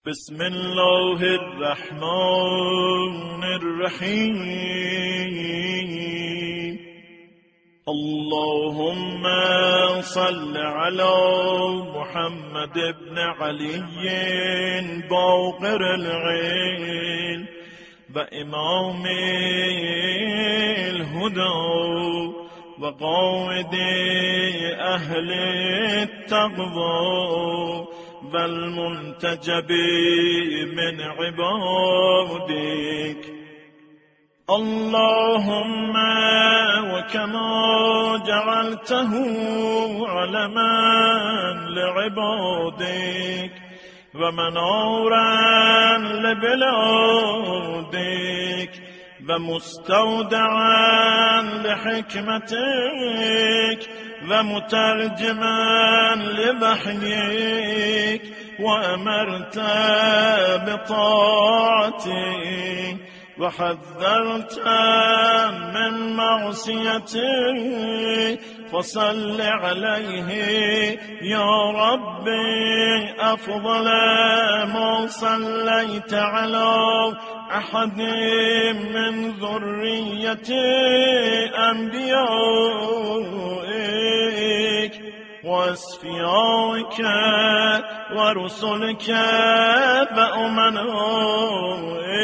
بسم الله الرحمن الرحیم. اللهم صل على محمد بن علي باقر العلم و امام الهدى و قائد اهل التقوى و المنتجب من عبادك. اللهم وكما جعلته علما لعبادك ومنارا لبلادك ومستودعا لحكمتك ومترجما لوحيك وأمرت بطاعتك وحذرت من معصيتك، فصل عليه يا ربي أفضل ما صليت على أحد من ذرية أنبيائك وأصفيائك ورسلك وأمنائك